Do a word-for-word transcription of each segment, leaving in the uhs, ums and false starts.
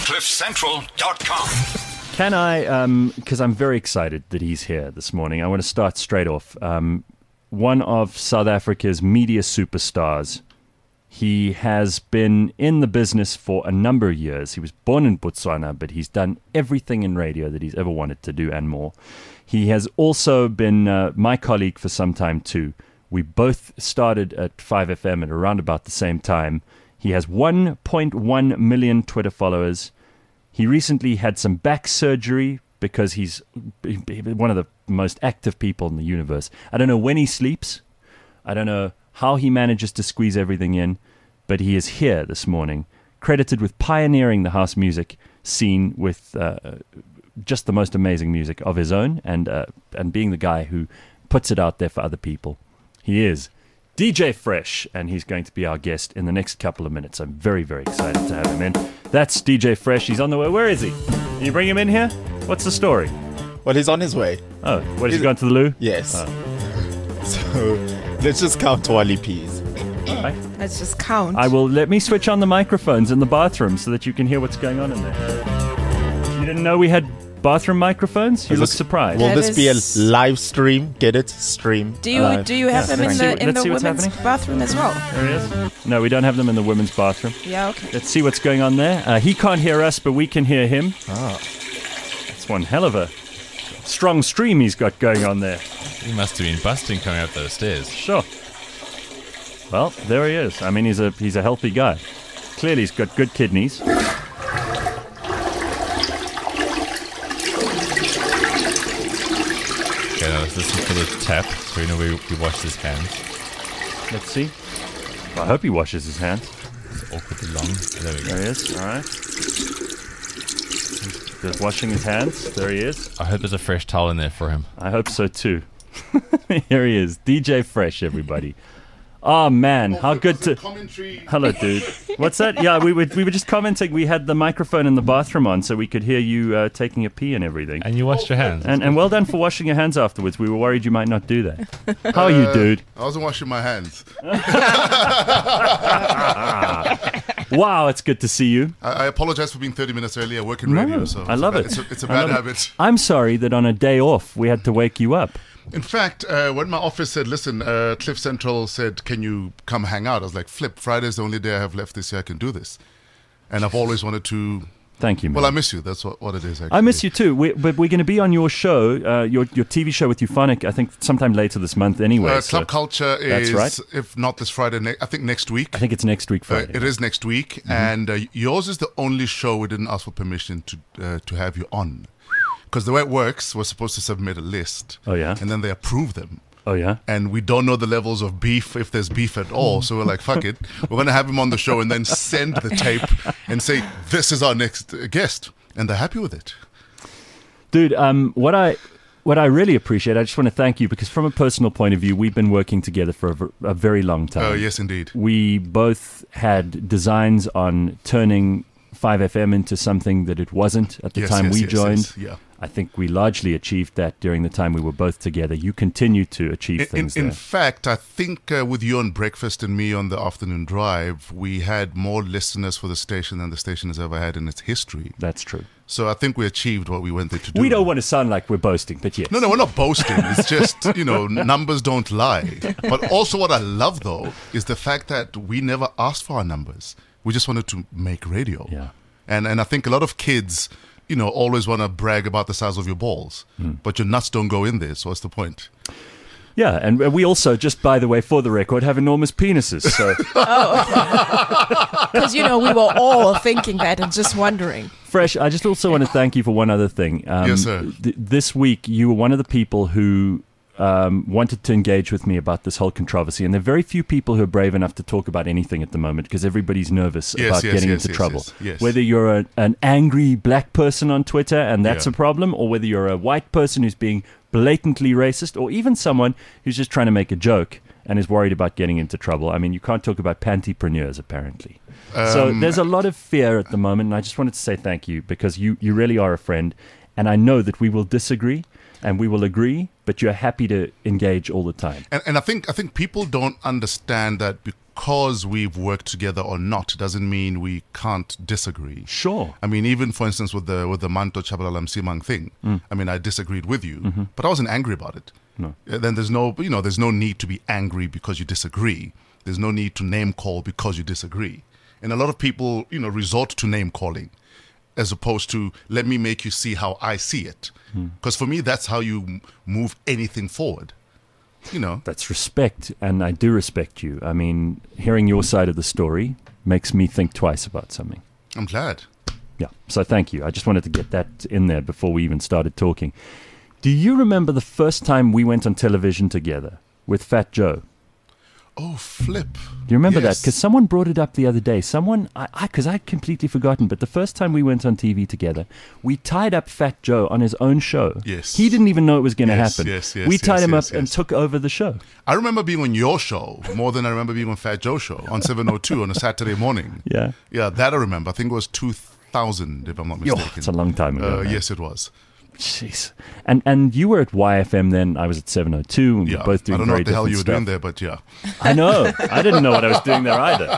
cliff central dot com. Can I, because um, I'm very excited that he's here this morning, I want to start straight off. Um, one of South Africa's media superstars. He has been in the business for a number of years. He was born in Botswana, but he's done everything in radio that he's ever wanted to do and more. He has also been uh, my colleague for some time too. We both started at five F M at around about the same time. He has one point one million Twitter followers. He recently had some back surgery because he's one of the most active people in the universe. I don't know when he sleeps. I don't know how he manages to squeeze everything in, but he is here this morning, credited with pioneering the house music scene with uh, just the most amazing music of his own, and uh, and being the guy who puts it out there for other people. He is D J Fresh, and he's going to be our guest in the next couple of minutes. I'm very, very excited to have him in. That's D J Fresh. He's on the way. Where is he? Can you bring him in here? What's the story? Well, he's on his way. Oh, what, has he gone to the loo? Yes. Oh. So let's just count Wally P's. Right. Let's just count. I will. Let me switch on the microphones in the bathroom so that you can hear what's going on in there. You didn't know we had bathroom microphones? You Is look this- surprised. Will That this be a is- live stream? Get it? Stream. do you live. do you have Yeah, them in let's the see- in let's the see what's women's happening. bathroom as well? There he is. No, we don't have them in the women's bathroom. Yeah, okay. Let's see what's going on there. Uh, he can't hear us, but we can hear him. Ah. That's one hell of a strong stream he's got going on there. He must have been busting coming up those stairs. Sure. Well, there he is. I mean, he's a he's a healthy guy. Clearly, he's got good kidneys. Okay, now let's listen for the tap so we know we, we washed his hands. Let's see. I hope he washes his hands. It's awkwardly long. There we There go. he is. All right. He's just washing his hands. There he is. I hope there's a fresh towel in there for him. I hope so too. Here he is, D J Fresh, everybody. Oh man, how good to. Hello, dude. What's that? Yeah, we were we were just commenting. We had the microphone in the bathroom on, so we could hear you uh, taking a pee and everything. And you washed your hands. And and well done for washing your hands afterwards. We were worried you might not do that. How are you, dude? I wasn't washing my hands. Wow, it's good to see you. I, I apologize for being thirty minutes early. I work in No, radio, so I love it's it. a, It's a, it's a I bad love it. habit. I'm sorry that on a day off we had to wake you up. In fact, uh, when my office said, "Listen, uh, Cliff Central said, can you come hang out?" I was like, "Flip! Friday's the only day I have left this year I can do this," and I've always wanted to. Thank you, man. Well, I miss you. That's what, what it is. Actually. I miss you too. We, but we're going to be on your show, uh, your your T V show with Euphonic, I think sometime later this month anyway. Uh, so Club Culture that's is, right. if not this Friday, ne- I think next week. I think it's next week Uh, Friday. it is next week, and uh, yours is the only show we didn't ask for permission to uh, to have you on, because the way it works, we're supposed to submit a list. Oh, yeah? and then they approve them. Oh, yeah? And we don't know the levels of beef, if there's beef at all. So we're like, fuck it. We're going to have him on the show and then send the tape and say, this is our next uh, guest. And they're happy with it. Dude, um, what I what I really appreciate, I just want to thank you, because from a personal point of view, we've been working together for a, ver- a very long time. Oh, yes, indeed. We both had designs on turning five F M into something that it wasn't at the Yes, time yes, we yes, joined. yes, yeah. I think we largely achieved that during the time we were both together. You continue to achieve In, in, things in there. fact, I think uh, with you on breakfast and me on the afternoon drive, we had more listeners for the station than the station has ever had in its history. That's true. So I think we achieved what we went there to do. We don't want to sound like we're boasting, but yes. No, no, we're not boasting. It's just, you know, numbers don't lie. But also what I love, though, is the fact that we never asked for our numbers. We just wanted to make radio. Yeah. And and I think a lot of kids, you know, always want to brag about the size of your balls. Mm. But your nuts don't go in there, so what's the point? Yeah, and we also, just by the way, for the record, have enormous penises. So, Because, you know, we were all thinking that and just wondering. Fresh, I just also want to thank you for one other thing. Um, Yes, sir. Th- this week, you were one of the people who um, wanted to engage with me about this whole controversy. And there are very few people who are brave enough to talk about anything at the moment, because everybody's nervous Yes, about yes, getting yes, into yes, trouble. yes, yes. Whether you're a, an angry black person on Twitter and that's Yeah. a problem, or whether you're a white person who's being blatantly racist, or even someone who's just trying to make a joke and is worried about getting into trouble. I mean, you can't talk about pantypreneurs, apparently. so Um, there's a lot of fear at the moment, and I just wanted to say thank you, because you, you really are a friend, and I know that we will disagree and we will agree, but you're happy to engage all the time. And, and I think I think people don't understand that be- because we've worked together or not doesn't mean we can't disagree. Sure. I mean, even for instance with the with the Manto Chabalala Msimang thing, Mm. I mean, I disagreed with you, Mm-hmm. but I wasn't angry about it. No. Uh, Then there's no, you know, there's no need to be angry because you disagree. There's no need to name call because you disagree. And a lot of people, you know, resort to name calling as opposed to let me make you see how I see it. Because for me, that's how you m- move anything forward. You know, That's respect, and I do respect you. I mean, hearing your side of the story makes me think twice about something. I'm glad. Yeah, so thank you. I just wanted to get that in there before we even started talking. Do you remember the first time we went on television together with Fat Joe? Oh, flip. Do you remember that? Yes. Because someone brought it up the other day. Someone, I, because I'd completely forgotten, but the first time we went on T V together, we tied up Fat Joe on his own show. Yes. He didn't even know it was going to Yes, happen. yes, yes, we yes, tied him yes, up and yes. took over the show. I remember being on your show more than I remember being on Fat Joe's show on seven oh two on a Saturday morning. Yeah. Yeah, that I remember. I think it was two thousand, if I'm not Yo, mistaken. it's a long time ago. Uh, man. yes, it was. Jeez. And and you were at Y F M then. I was at seven oh two. And we Yeah. were both doing I don't know very what the hell different you were stuff. doing there, but yeah. I know. I didn't know what I was doing there either.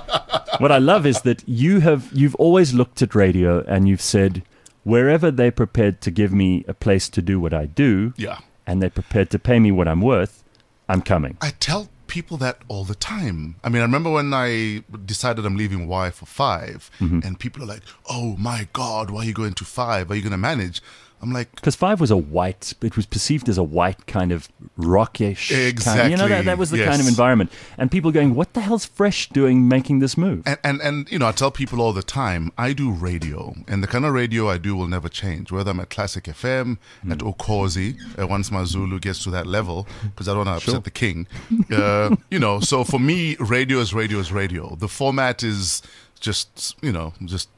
What I love is that you have you've always looked at radio and you've said, wherever they're prepared to give me a place to do what I do, Yeah. and they're prepared to pay me what I'm worth, I'm coming. I tell people that all the time. I mean, I remember when I decided I'm leaving Y for five, Mm-hmm. and people are like, oh my God, why are you going to five? Are you going to manage? I'm like, Because Five was a white, it was perceived as a white kind of rockish kind. Exactly, You know, that, that was the kind of yes. environment. And people going, what the hell's Fresh doing making this move? And, and, and, you know, I tell people all the time, I do radio, and the kind of radio I do will never change, whether I'm at Classic F M, at Okozi, uh, once my Zulu gets to that level, because I don't want to upset the king. Uh, you know, so for me, radio is radio is radio. The format is just, you know, just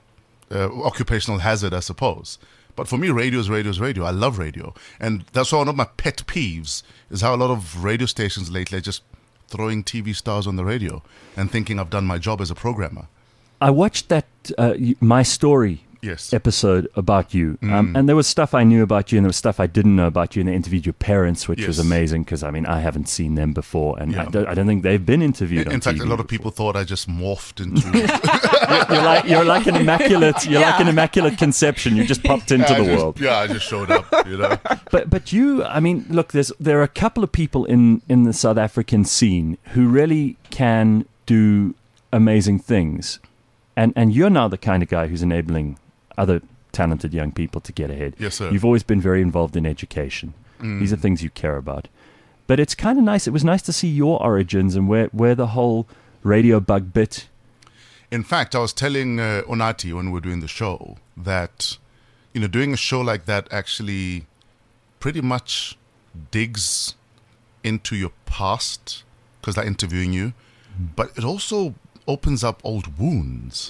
uh, occupational hazard, I suppose. But for me, radio is radio is radio. I love radio. And that's why one of my pet peeves is how a lot of radio stations lately are just throwing T V stars on the radio and thinking I've done my job as a programmer. I watched that uh, y- My Story Yes. episode about you. Mm. Um, and there was stuff I knew about you and there was stuff I didn't know about you. And they interviewed your parents, which was Yes. amazing because, I mean, I haven't seen them before. And I, Yeah. don't, I don't think they've been interviewed In, on in fact, T V a lot of before. people thought I just morphed into. You're like, you're like an immaculate, you're like an Yeah. immaculate conception. You just popped into I the just- world. Yeah, I just showed up, you know. But but you, I mean, look, there's there are a couple of people in, in the South African scene who really can do amazing things. And and you're now the kind of guy who's enabling other talented young people to get ahead. Yes, sir. You've always been very involved in education. These are things you care about. But it's kind of nice. It was nice to see your origins and where, where the whole radio bug bit. In fact, I was telling uh, Onati when we were doing the show that, you know, doing a show like that actually pretty much digs into your past because they're interviewing you, but it also opens up old wounds.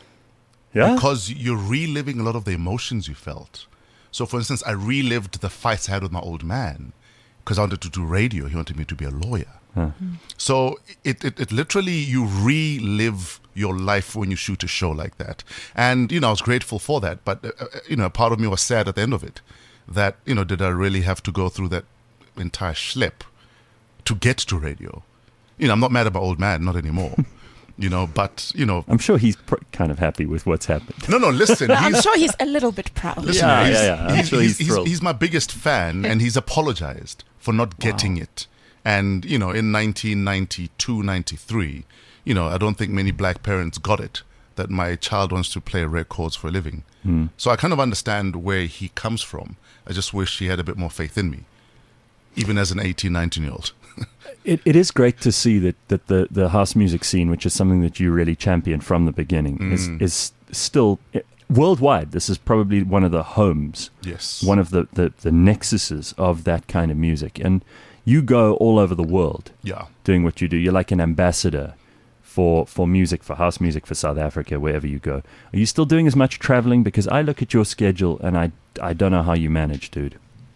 Yeah? Because you're reliving a lot of the emotions you felt. So, for instance, I relived the fights I had with my old man because I wanted to do radio. He wanted me to be a lawyer. Huh. So, it, it, it literally, you relive your life when you shoot a show like that. And, you know, I was grateful for that. But, uh, uh, you know, part of me was sad at the end of it that, you know, did I really have to go through that entire schlep to get to radio? You know, I'm not mad about old man, not anymore. You know, but, you know, I'm sure he's pr- kind of happy with what's happened. no, no, listen. I'm he's- sure he's a little bit proud. Listen, Yeah, he's, yeah, yeah. I'm He's, sure he's, he's thrilled. he's my biggest fan, and he's apologized for not getting it. And, you know, in nineteen ninety-two, ninety-three, you know, I don't think many black parents got it, that my child wants to play records for a living. Hmm. So I kind of understand where he comes from. I just wish he had a bit more faith in me, even as an eighteen, nineteen-year-old. It, it is great to see that, that the, the house music scene, which is something that you really championed from the beginning, is, Mm. is still worldwide. This is probably one of the homes, Yes. one of the, the, the nexuses of that kind of music. And you go all over the world Yeah. doing what you do. You're like an ambassador for, for music, for house music, for South Africa, wherever you go. Are you still doing as much traveling? Because I look at your schedule and I, I don't know how you manage, dude.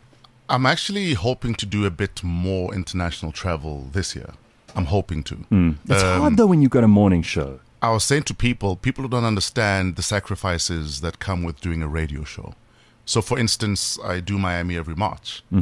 I'm actually hoping to do a bit more international travel this year. I'm hoping to. Mm. It's Um, hard, though, when you've got a morning show. I was saying to people, people don't understand the sacrifices that come with doing a radio show. So, for instance, I do Miami every March. Mhm.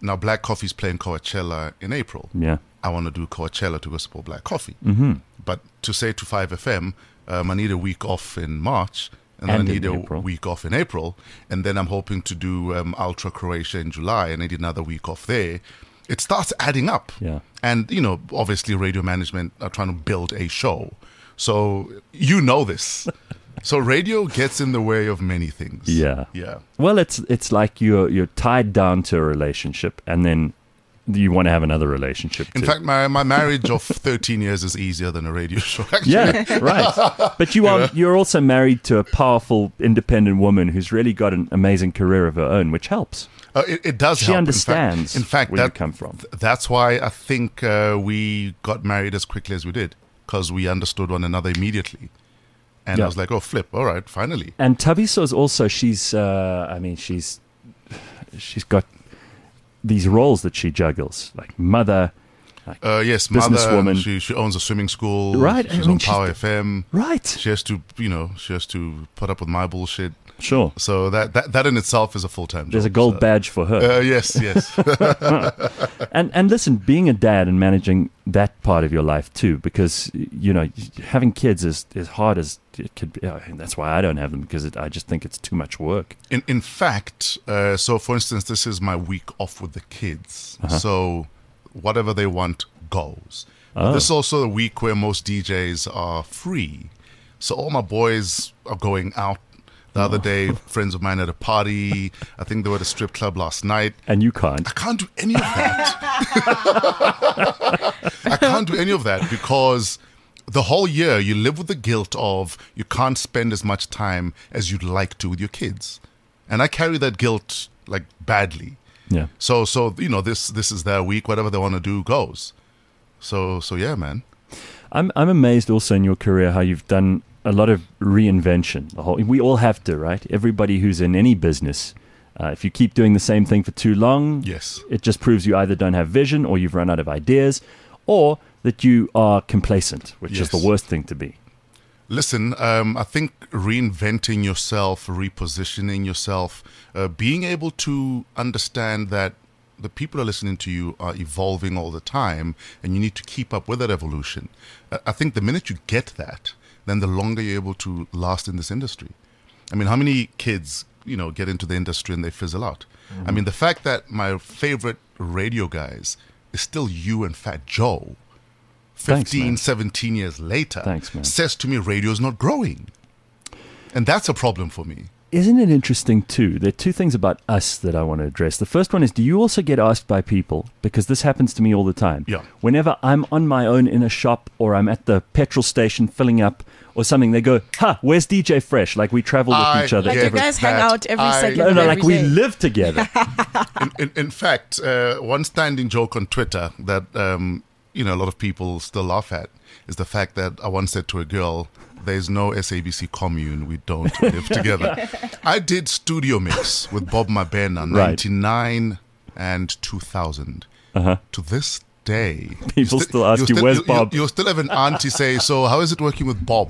Now, Black Coffee's playing Coachella in April. Yeah. I want to do Coachella to go support Black Coffee. Mm-hmm. But to say to five F M, um, I need a week off in March, and, And I in need a April. week off in April, and then I'm hoping to do um, Ultra Croatia in July, and I need another week off there. It starts adding up. Yeah. And, you know, obviously radio management are trying to build a show. So you know this. So radio gets in the way of many things. Yeah. Yeah. Well, it's it's like you're you're tied down to a relationship, and then you want to have another relationship. In too. fact, my, my marriage of thirteen years is easier than a radio show, actually. yeah, right. But you are you're also married to a powerful, independent woman who's really got an amazing career of her own, which helps. Uh, it, it does She help. understands In fact, in fact where that, you come from. th- that's why I think uh, we got married as quickly as we did, because we understood one another immediately. And Yeah. I was like, oh, flip, all right, finally. And Taviso's also she's uh, I mean she's she's got these roles that she juggles, like mother, Uh, yes, mother, Businesswoman. she, she owns a swimming school. Right, I She's mean, on she's Power the- F M. right? She has to, you know, she has to put up with my bullshit. Sure. So that that, that in itself is a full-time job. There's a gold so. badge for her. Uh, yes, yes. And and listen, being a dad and managing that part of your life too, because you know having kids is as hard as it could be. And that's why I don't have them, because it, I just think it's too much work. In in fact, uh, so for instance, this is my week off with the kids. Uh-huh. So whatever they want goes. But Oh. this is also the week where most D Js are free. So all my boys are going out. The other Oh. day, friends of mine at a party. I think they were at a strip club last night. And you can't. I can't do any of that. I can't do any of that because the whole year you live with the guilt of you can't spend as much time as you'd like to with your kids. And I carry that guilt like badly. Yeah. So so you know this this is their week, whatever they want to do goes. So so yeah, man. I'm I'm amazed also in your career how you've done a lot of reinvention. The whole, we all have to, right? Everybody who's in any business, uh, if you keep doing the same thing for too long, Yes. it just proves you either don't have vision, or you've run out of ideas, or that you are complacent, which is Yes. the worst thing to be. Listen, um, I think reinventing yourself, repositioning yourself, uh, being able to understand that the people who are listening to you are evolving all the time and you need to keep up with that evolution. Uh, I think the minute you get that, then the longer you're able to last in this industry. I mean, how many kids, you know, get into the industry and they fizzle out? I mean, the fact that my favorite radio guys is still you and Fat Joe, Thanks, fifteen, man. seventeen years later, Thanks, man. says to me radio's not growing. And that's a problem for me. Isn't it interesting too? There are two things about us that I want to address. The first one is, do you also get asked by people, because this happens to me all the time. Yeah. Whenever I'm on my own in a shop, or I'm at the petrol station filling up or something, they go, "Ha, where's D J Fresh?" Like we travel with I each other. Like get you every- guys hang that. out every I- second no, of no, every like we day. live together. in, in, in fact, uh, one standing joke on Twitter that um, you know a lot of people still laugh at is the fact that I once said to a girl, "There's no S A B C commune. We don't live together." I did Studio Mix with Bob Mabena, Right. ninety-nine and two thousand. Uh-huh. To this day, People sti- still ask you'll you, still- "Where's you'll- Bob?" You'll still have an auntie say, "So how is it working with Bob?"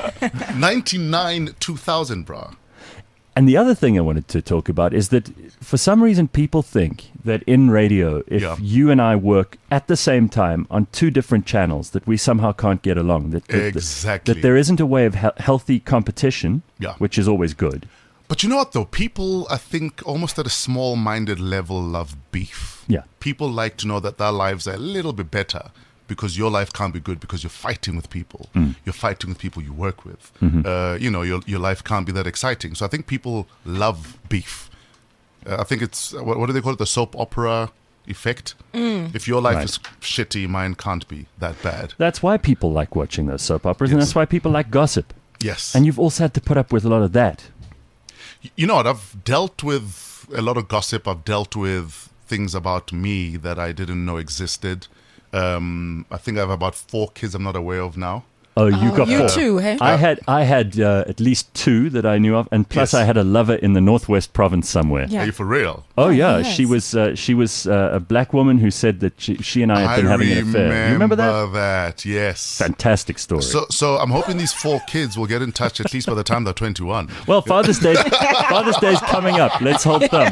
ninety-nine, two thousand, brah. And the other thing I wanted to talk about is that for some reason people think that in radio, if Yeah. you and I work at the same time on two different channels, that we somehow can't get along. That, that, Exactly. that there isn't a way of he- healthy competition, Yeah. which is always good. But you know what, though? People, I think, almost at a small-minded level, love beef. Yeah. People like to know that their lives are a little bit better because your life can't be good because you're fighting with people. Mm. You're fighting with people you work with. Mm-hmm. Uh, you know, your your life can't be that exciting. So I think people love beef. Uh, I think it's, what, what do they call it? The soap opera effect. If your life Right. is shitty, mine can't be that bad. That's why people like watching those soap operas, and Yes. that's why people like gossip. Yes. And you've also had to put up with a lot of that. You know what? I've dealt with a lot of gossip. I've dealt with things about me that I didn't know existed. Um, I think I have about four kids I'm not aware of now. Oh, you Oh, got you four. too, hey? I had I had uh, at least two that I knew of, and plus Yes. I had a lover in the Northwest Province somewhere. Yeah. Are you for real? Oh Yeah, yeah, he she has. was uh, she was uh, a black woman who said that she, she and I had been I having an affair. You remember that? that? Yes. Fantastic story. So, so I'm hoping these four kids will get in touch at least by the time they're twenty-one. well, Father's Day Father's Day's coming up. Let's hold thumbs.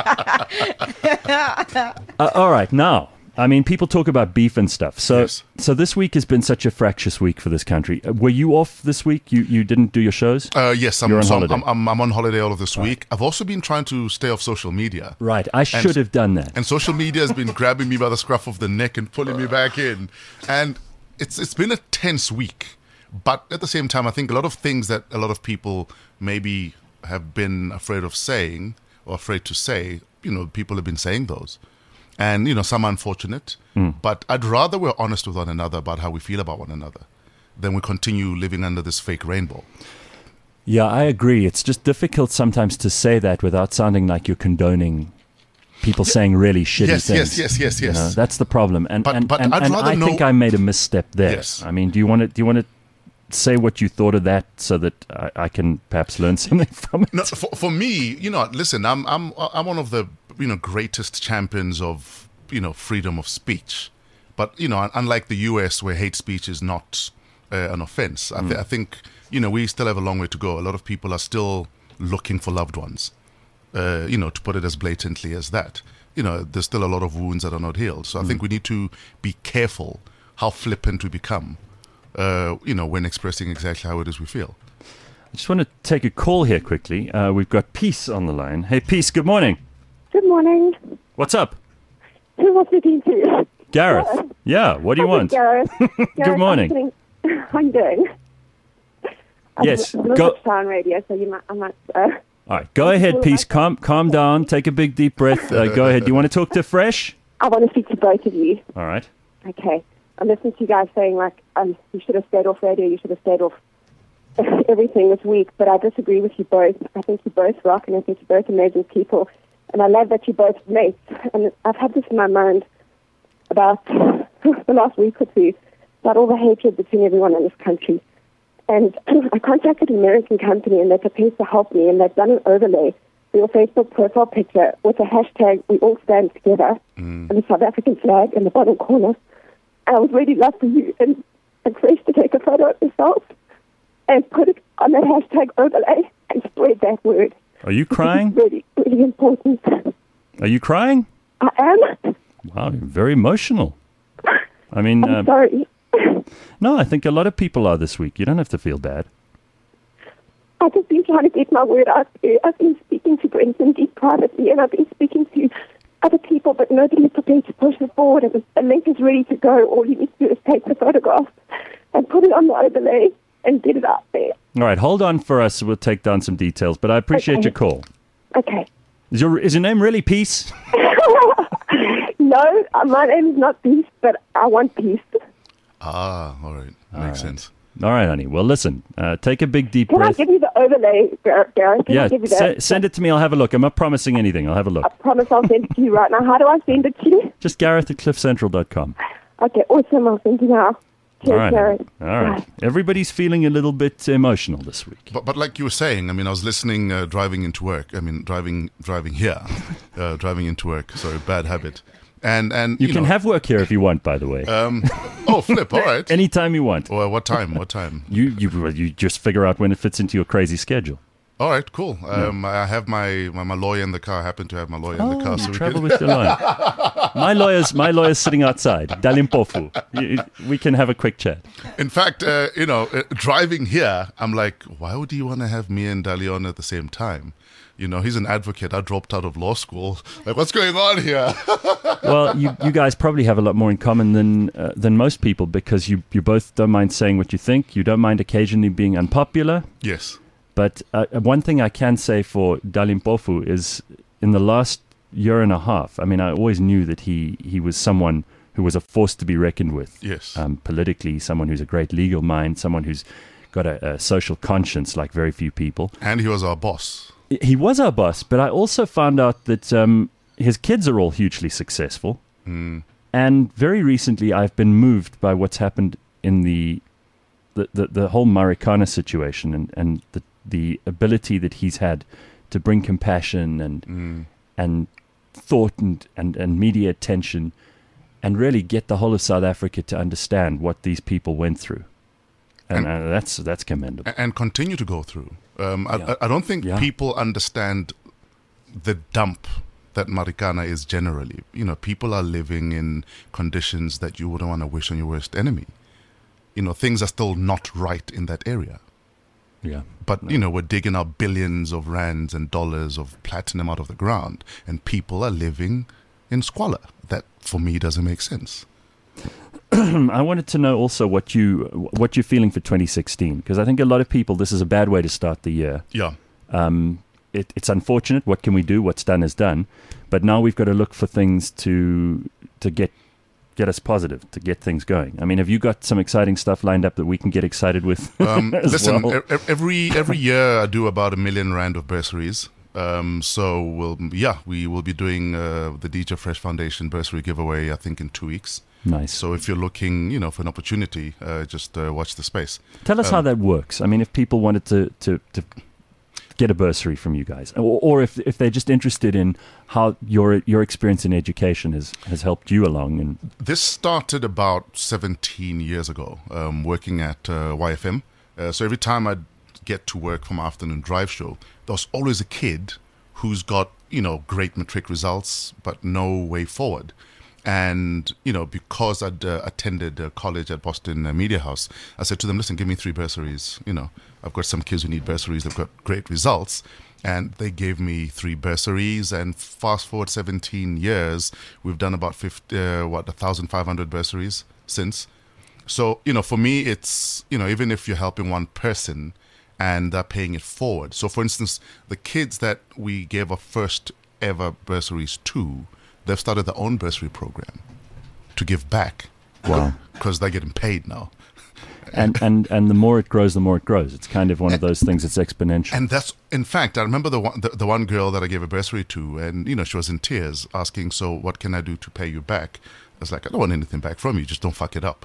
Uh, all right, now. I mean, people talk about beef and stuff. So, Yes. so this week has been such a fractious week for this country. Uh, Were you off this week? You you didn't do your shows? Uh, yes, I'm, You're on so I'm, holiday. I'm, I'm, I'm on holiday all of this week. I've also been trying to stay off social media. Right. I should have done that. And social media has been grabbing me by the scruff of the neck and pulling me back in. And it's it's been a tense week. But at the same time, I think a lot of things that a lot of people maybe have been afraid of saying or afraid to say, you know, people have been saying those. And, you know, some are unfortunate. But I'd rather we're honest with one another about how we feel about one another than we continue living under this fake rainbow. Yeah, I agree. It's just difficult sometimes to say that without sounding like you're condoning people saying really shitty Yes, things. yes, yes, yes, You yes. know, that's the problem. And But- and, but and, I'd and rather I think know- I made a misstep there. Yes. I mean, do you want to do you want to say what you thought of that so that I, I can perhaps learn something from it? No, for, for me, you know, listen, I'm I'm I'm one of the you know greatest champions of you know freedom of speech, but you know, unlike the U S where hate speech is not uh, an offense, I, th- I think you know we still have a long way to go. A lot of people are still looking for loved ones, uh, you know, to put it as blatantly as that. You know, there's still a lot of wounds that are not healed. So I think we need to be careful how flippant we become, uh, you know, when expressing exactly how it is we feel. I just want to take a call here quickly. Uh, we've got Peace on the line. Hey, Peace, good morning. Good morning. What's up? Who am I speaking to? Gareth. Yeah, what do you Hi, want? Gareth. Gareth, morning. I'm sitting- How you doing? I'm Yes, a little go- bit on radio, so you might, I might. Uh, All right, go ahead, Peace. Calm, calm down. Take a big, deep breath. Uh, go ahead. Do you want to talk to Fresh? I want to speak to both of you. All right. Okay. I'm listening to you guys saying like, um, you should have stayed off radio. You should have stayed off everything this week. But I disagree with you both. I think you both rock, and I think you're both amazing people. And I love that you're both mates. And I've had this in my mind about the last week or two, about all the hatred between everyone in this country. And I contacted an American company, and they're prepared to help me, and they've done an overlay for your Facebook profile picture with the hashtag We All Stand Together and the South African flag in the bottom corner. And I would really love for you and, and Fresh to take a photo of yourself and put it on that hashtag overlay and spread that word. Are you crying? It's really, really important. Are you crying? I am. Wow, you're very emotional. I mean, I'm uh, sorry. no, I think a lot of people are this week. You don't have to feel bad. I've just been trying to get my word out there. I've been speaking to Brenton Deep privately, and I've been speaking to other people, but nobody is prepared to push it forward. And the link is ready to go. All you need to do is take the photograph and put it on the overlay and get it out there. All right, hold on for us. We'll take down some details, but I appreciate Okay. your call. Okay. Is your is your name really Peace? No, uh, my name is not Peace, but I want peace. Ah, all right, makes sense. All right, honey. Well, listen. Uh, take a big deep Can breath. I give you the overlay, Gar- Gareth? Can yeah, I give you se- that? send it to me. I'll have a look. I'm not promising anything. I'll have a look. I promise I'll send it to you right now. How do I send it to you? Just Gareth at cliff central dot com. Okay, awesome. I'll send you now. Cheers, All right. Gareth. All right. Bye. Everybody's feeling a little bit emotional this week. But but like you were saying, I mean, I was listening uh, driving into work. I mean, driving driving here, uh, driving into work. Sorry, bad habit. And and You, you, can know, have work here if you want, by the way. um. Oh, flip. All right. Anytime you want. Well, what time? What time? You you you just figure out when it fits into your crazy schedule. All right, cool. Um, I have my, my my lawyer in the car. I happen to have my lawyer in the car, so we Oh, Travel can. with your lawyer. My lawyer's my lawyer's sitting outside. Dalimpofu. You- We can have a quick chat. In fact, uh, you know, uh, driving here, I'm like, why would you want to have me and Dalion at the same time? You know, he's an advocate. I dropped out of law school. Like, what's going on here? Well, you, you guys probably have a lot more in common than uh, than most people because you, you both don't mind saying what you think. You don't mind occasionally being unpopular. Yes. But uh, one thing I can say for Dalimpofu is in the last year and a half, I mean, I always knew that he, he was someone who was a force to be reckoned with. Yes. Um, politically, someone who's a great legal mind, someone who's got a, a social conscience like very few people. And he was our boss. He was our boss, but I also found out that um, his kids are all hugely successful. Mm. And very recently, I've been moved by what's happened in the the, the, the whole Marikana situation and, and the the ability that he's had to bring compassion and Mm. and thought and, and, and media attention and really get the whole of South Africa to understand what these people went through. And, And- uh, that's that's commendable. A- and continue to go through. Um, I, Yeah. I I don't think Yeah. people understand the dump that Marikana is generally. You know, people are living in conditions that you wouldn't want to wish on your worst enemy. You know, things are still not right in that area. Yeah. But, you know, we're digging out billions of rands and dollars of platinum out of the ground, and people are living in squalor. That, for me, doesn't make sense. I wanted to know also what you what you're feeling for twenty sixteen, because I think a lot of people, this is a bad way to start the year. Yeah. Um, it, it's unfortunate. What can we do? What's done is done. But now we've got to look for things to to get get us positive, to get things going. I mean, have you got some exciting stuff lined up that we can get excited with? Um, as listen, well? e- e- every every year I do about a million rand of bursaries. Um, so we'll yeah we will be doing uh, the D J Fresh Foundation bursary giveaway, I think, in two weeks. Nice. So if you're looking, you know, for an opportunity, uh, just uh, watch the space. Tell us how um, that works. I mean, if people wanted to, to, to get a bursary from you guys, or, or if if they're just interested in how your your experience in education has, has helped you along. And This started about seventeen years ago, um, working at uh, Y F M. Uh, so every time I'd get to work from afternoon drive show, there was always a kid who's got, you know, great matric results, but no way forward. And, you know, because I'd uh, attended uh, college at Boston uh, Media House, I said to them, listen, give me three bursaries. You know, I've got some kids who need bursaries. They've got great results. And they gave me three bursaries. And fast forward seventeen years, we've done about fifty, uh, what, one thousand five hundred bursaries since. So, you know, for me, it's, you know, even if you're helping one person and they're paying it forward. So, for instance, the kids that we gave our first ever bursaries to, they've started their own bursary program to give back. Wow. Because they're getting paid now. and, and and the more it grows, the more it grows. It's kind of one of those things that's exponential. And that's, in fact, I remember the one, the, the one girl that I gave a bursary to, and, you know, she was in tears asking, so what can I do to pay you back? I was like, I don't want anything back from you, just don't fuck it up.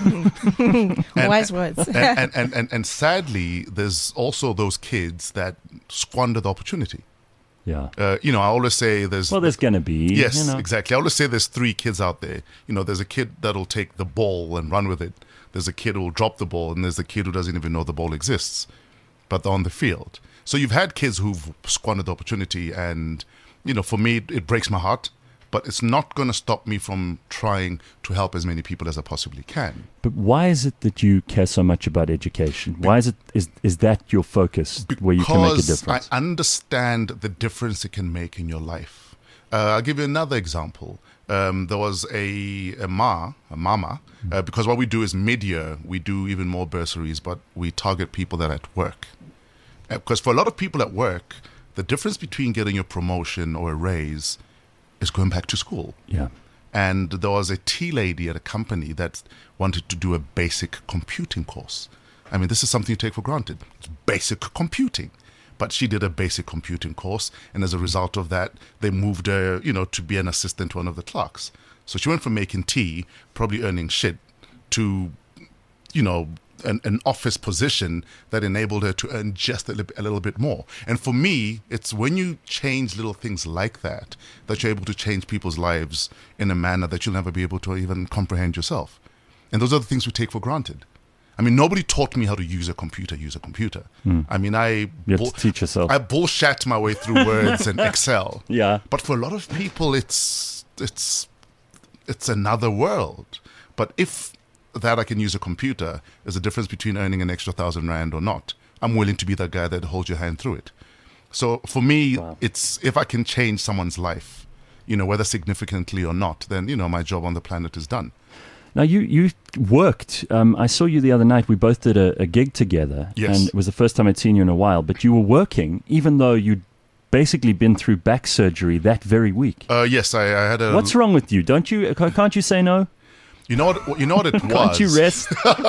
and, Wise words. and, and, and, and, and sadly, there's also those kids that squander the opportunity. yeah. Uh, you know, I always say there's... Well, there's going to be. Yes, you know. exactly. I always say there's three kids out there. You know, there's a kid that'll take the ball and run with it. There's a kid who will drop the ball, and there's a kid who doesn't even know the ball exists, but they're on the field. So you've had kids who've squandered the opportunity, and, you know, for me, it, it breaks my heart, but it's not going to stop me from trying to help as many people as I possibly can. But why is it that you care so much about education? Why is it is is that your focus where you can make a Because difference? I understand the difference it can make in your life. Uh, I'll give you another example. Um, there was a, a ma, a mama, uh, because what we do is mid-year, we do even more bursaries, but we target people that are at work. Uh, because for a lot of people at work, the difference between getting a promotion or a raise is going back to school. yeah. And there was a tea lady at a company that wanted to do a basic computing course. I mean, this is something you take for granted. It's basic computing. But she did a basic computing course, and as a result of that, they moved her, you know, to be an assistant to one of the clerks. So she went from making tea, probably earning shit, to, you know, an, an office position that enabled her to earn just a, li- a little bit more. And for me, it's when you change little things like that, that you're able to change people's lives in a manner that you'll never be able to even comprehend yourself. And those are the things we take for granted. I mean, nobody taught me how to use a computer, use a computer. I mean, I, You have bull- to teach yourself. I bullshat my way through Words and Excel. Yeah. But for a lot of people, it's it's it's another world. But if that I can use a computer, there's a difference between earning an extra thousand rand or not. I'm willing to be that guy that holds your hand through it. So for me, Wow. it's if I can change someone's life, you know, whether significantly or not, then, you know, my job on the planet is done. Now, you, you worked. Um, I saw you the other night. We both did a, a gig together. Yes. And it was the first time I'd seen you in a while. But you were working, even though you'd basically been through back surgery that very week. Uh, yes, I, I had a... What's wrong with you? Don't you? ca- Can't you say no? You know what, you know what it was? Can't you rest?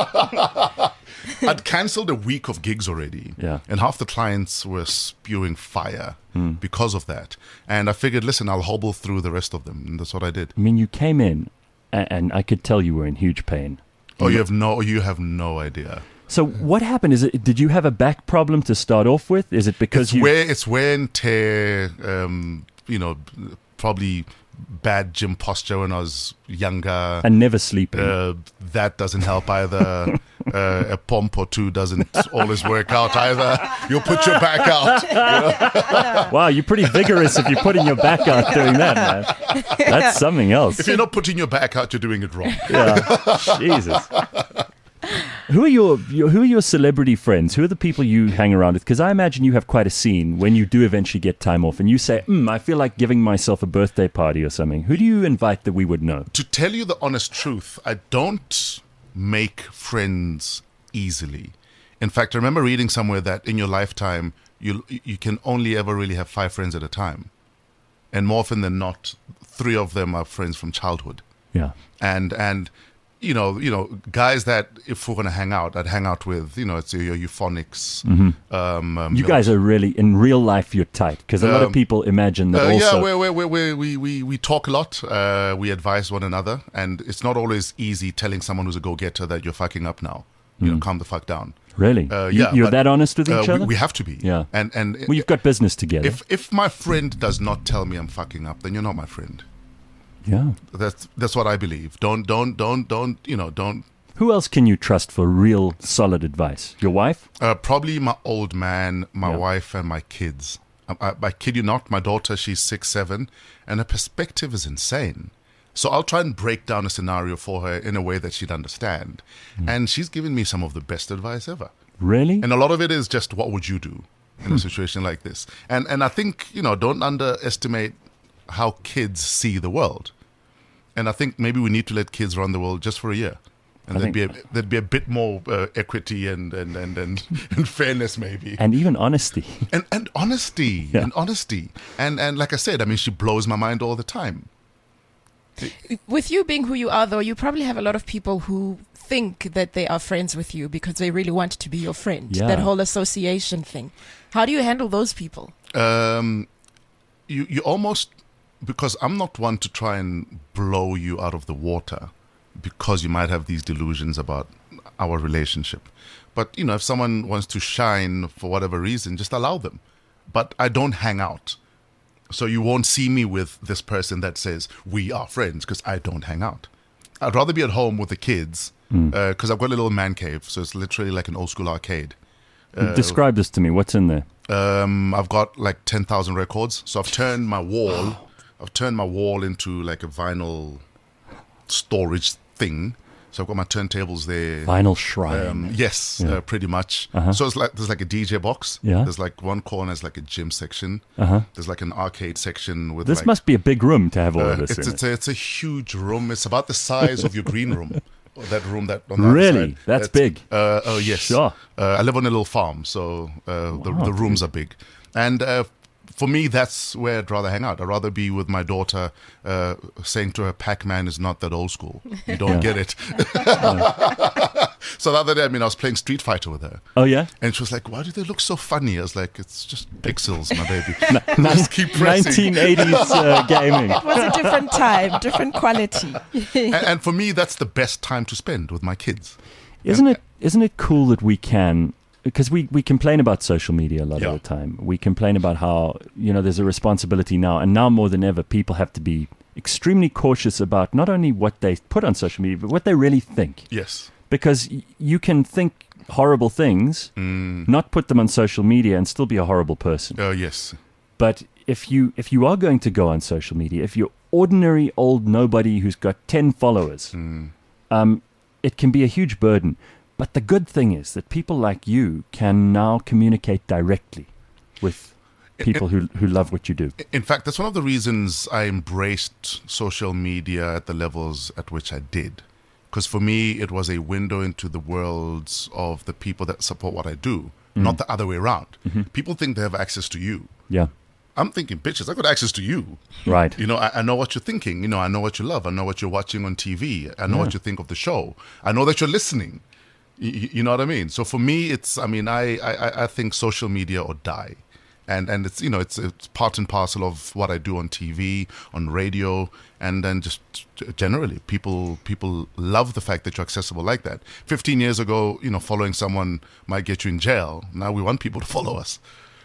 I'd cancelled a week of gigs already. Yeah. And half the clients were spewing fire because of that. And I figured, listen, I'll hobble through the rest of them. And that's what I did. I mean, you came in, and, and I could tell you were in huge pain. Oh, you have no, you have no idea. So what happened? Is it? Did you have a back problem to start off with? Is it because It's you? wear, it's wear and tear. Um, you know, probably bad gym posture when I was younger. And never sleeping. Uh, that doesn't help either. uh, a pump or two doesn't always work out either. You'll put your back out. Wow, you're pretty vigorous if you're putting your back out doing that, man. That's something else. If you're not putting your back out, you're doing it wrong. Yeah, Jesus. Who are your, your who are your celebrity friends? Who are the people you hang around with? Because I imagine you have quite a scene when you do eventually get time off, and you say, mm, "I feel like giving myself a birthday party or something." Who do you invite that we would know? To tell you the honest truth, I don't make friends easily. In fact, I remember reading somewhere that in your lifetime, you you can only ever really have five friends at a time, and more often than not, three of them are friends from childhood. Yeah. And and you know you know guys that if we're gonna hang out, I'd hang out with. You know, it's your euphonics. Mm-hmm. Um, um, You guys are really, in real life, you're tight. Because a lot of Um, people imagine that Uh, also. yeah, we we we we we we we talk a lot. Uh, we advise one another, and it's not always easy telling someone who's a go-getter that you're fucking up now. You know, calm the fuck down. Really? Uh, You- yeah, you're but, that honest with Uh, each we, other? we have to be. Yeah. And and Well, you've got business together. if if my friend does not tell me I'm fucking up, then you're not my friend. yeah. That's that's what I believe. Don't don't don't don't you know don't. Who else can you trust for real solid advice? Your wife? Uh, probably my old man, my Yeah. wife, and my kids. I, I, I kid you not, my daughter, she's six, seven, and her perspective is insane. So I'll try and break down a scenario for her in a way that she'd understand. Hmm. And she's given me some of the best advice ever. Really? And a lot of it is just, what would you do in a situation like this? And and I think, you know, don't underestimate how kids see the world. And I think maybe we need to let kids run the world just for a year. And I there'd be, a, think- there'd be a bit more uh, equity and, and, and, and, and fairness, maybe. And even honesty. And and honesty. Yeah. And honesty. And and like I said, I mean, she blows my mind all the time. With you being who you are, though, you probably have a lot of people who think that they are friends with you because they really want to be your friend. Yeah. That whole association thing. How do you handle those people? Um, you you almost, because I'm not one to try and blow you out of the water because you might have these delusions about our relationship. But, you know, if someone wants to shine for whatever reason, just allow them. But I don't hang out. So you won't see me with this person that says we are friends, because I don't hang out. I'd rather be at home with the kids because I've got a little man cave. So it's literally like an old school arcade. Uh, Describe this to me. What's in there? Um, I've got like ten thousand records. So I've turned my wall, I've turned my wall into like a vinyl storage thing. So I've got my turntables there. Vinyl shrine. Um, yes, Yeah. uh, pretty much. Uh-huh. So it's like there's like a D J box. Yeah. There's like one corner is like a gym section. Uh-huh. There's like an arcade section with. This like, must be a big room to have all uh, of this it's in it's it. a, it's a huge room. It's about the size of your green room. That room that on the Really? other side. That's It's- big. Uh, oh yes. Sure. Uh, I live on a little farm, so uh, the Wow, the rooms are big, and uh, for me that's where I'd rather hang out. I'd rather be with my daughter, uh, saying to her, "Pac-Man is not that old school. You don't get it." So the other day, I mean, I was playing Street Fighter with her. Oh, yeah? And she was like, "Why do they look so funny?" I was like, "It's just pixels, my baby. Just keep pressing." nineteen eighties uh, gaming. It was a different time, different quality. and, and for me, that's the best time to spend with my kids. Isn't it? Isn't it cool that we can? Because we, we complain about social media a lot Yeah. of the time. We complain about how, you know, there's a responsibility now, and now more than ever, people have to be extremely cautious about not only what they put on social media, but what they really think. Yes. Because y- you can think horrible things, Mm. not put them on social media, and still be a horrible person. Oh, yes. But if you if you are going to go on social media, if you're ordinary old nobody who's got ten followers, Mm. um, it can be a huge burden. But the good thing is that people like you can now communicate directly with people who who love what you do. In fact, that's one of the reasons I embraced social media at the levels at which I did. Because for me, it was a window into the worlds of the people that support what I do, not the other way around. People think they have access to you. Yeah, I'm thinking, bitches, I got access to you. right. You know, I, I know what you're thinking. You know, I know what you love. I know what you're watching on T V. I know what you think of the show. I know that you're listening. You, you know what I mean? So for me, it's, I mean, I, I, I think social media or die. And and it's you know it's it's part and parcel of what I do on T V, on radio, and then just generally people people love the fact that you're accessible like that. Fifteen years ago, you know, following someone might get you in jail. Now we want people to follow us.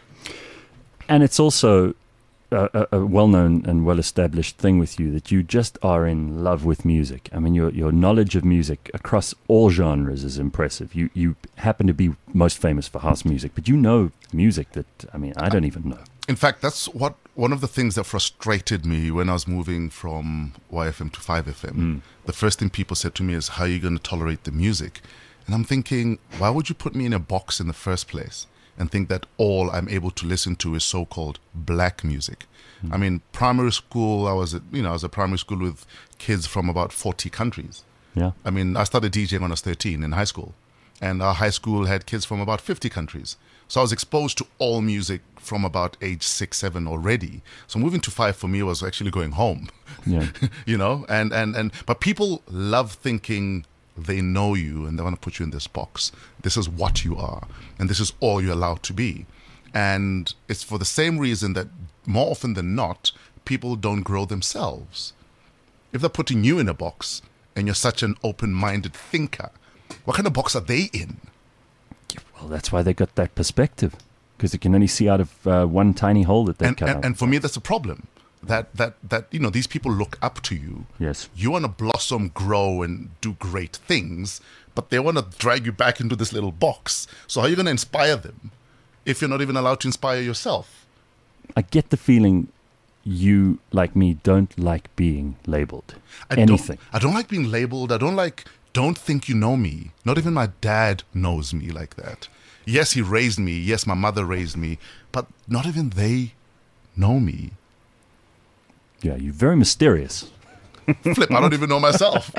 And it's also a, a, a well-known and well-established thing with you that you just are in love with music. I mean, your your knowledge of music across all genres is impressive. You you happen to be most famous for house music, but you know music that, I mean, I don't even know. In fact, that's what one of the things that frustrated me when I was moving from Y F M to five F M. Mm. The first thing people said to me is, how are you going to tolerate the music? And I'm thinking, why would you put me in a box in the first place and think that all I'm able to listen to is so-called black music? Mm. I mean, primary school, I was at, you know, I was at primary school with kids from about forty countries. Yeah. I mean, I started DJing when I was thirteen in high school. And our high school had kids from about fifty countries. So I was exposed to all music from about age six, seven already. So moving to five for me was actually going home. Yeah. You know, and, and, and but people love thinking they know you and they want to put you in this box. This is what you are, and this is all you're allowed to be. And it's for the same reason that more often than not, people don't grow themselves. If they're putting you in a box and you're such an open-minded thinker, what kind of box are they in? Well, that's why they got that perspective, because they can only see out of uh, one tiny hole that they and, cut and, out. and for me, that's a problem. That, that, that, you know, these people look up to you. Yes. You want to blossom, grow, and do great things, but they want to drag you back into this little box. So how are you going to inspire them if you're not even allowed to inspire yourself? I get the feeling you, like me, don't like being labeled. I Anything. Don't, I don't like being labeled. I don't like, don't think you know me. Not even my dad knows me like that. Yes, he raised me. Yes, my mother raised me. But not even they know me. Yeah, you're very mysterious. Flip, I don't even know myself.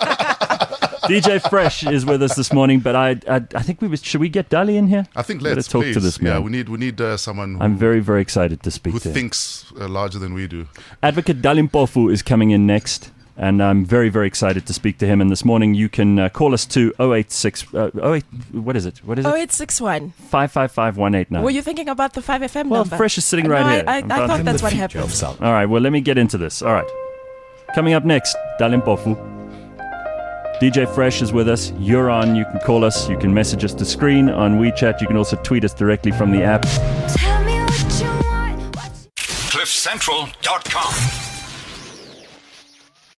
D J Fresh is with us this morning, but I I, I think we was, should we get Dali in here? I think let's, let's talk please. to this man. Yeah, we need we need uh, someone who, I'm very, very excited to speak who to him. thinks uh, larger than we do. Advocate Dali Mpofu is coming in next, and I'm very, very excited to speak to him. And this morning you can uh, call us to oh eight six, uh, oh eight, what is it? What is it? oh eight six one. five five five one eight nine. Were you thinking about the five F M Well, number? Fresh is sitting No, right I, here. I, I I'm about thought to- that's what happened. All right, well, let me get into this. All right. Coming up next, Dali Mpofu. D J Fresh is with us. You're on. You can call us. You can message us to screen on WeChat. You can also tweet us directly from the app. cliff central dot com